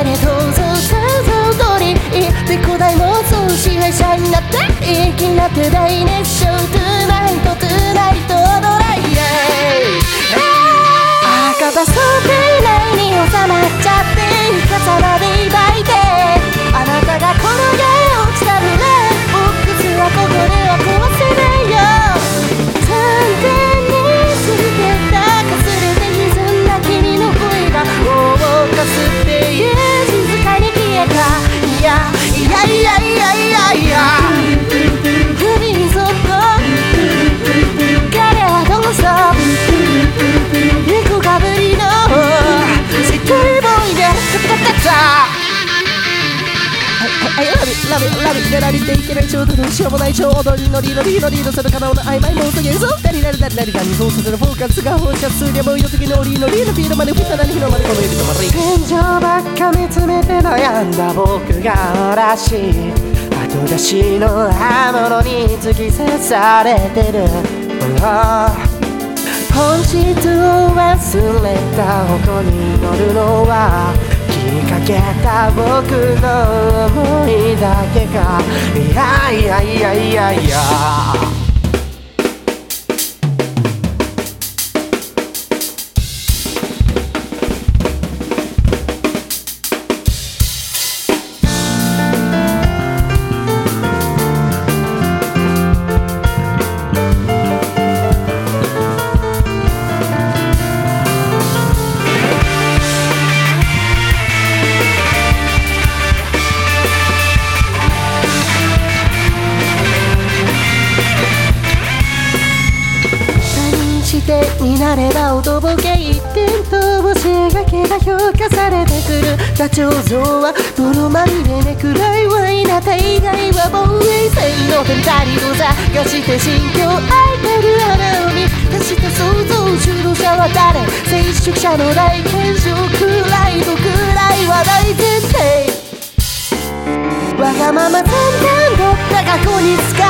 でどうぞ想像通りで古代妄想支配者になっていきなって大熱唱 Tonight Tonight ドライ赤だ想定内に収まっちゃって重なり抱いてあなたが転げ落ちたるねボックスはここでは壊せないよ完全に過ぎてたかすれて歪んだ君の声が大かすってゆ静かに消えたいやいやいやいやいやいや首にそっと彼はどうぞ猫かぶりのシティボーイでタタタタラビラリっていけない超どうしようもない超踊りのリードする可能な曖昧も嘘言うぞダリが二層させるフォーカスが放射数でもいいの時のリードフィールまでフィットなに広まるこの指とまり天井ばっか見つめて悩んだ僕がおらしい後出しの刃物に突き刺されてる本質を忘れた矛に乗るのは気にかけた僕の想いだけかいやいやいやいやいやになればおとぼけ一点と星がけが評価されてくるダチョウ像は泥まみれね暗いワイな大概は防衛線のテンタリを探して心境開いてる穴を見出した想像主導者は誰接触者の大検証くらいとくらいは大前提わがまま淡々と過去に使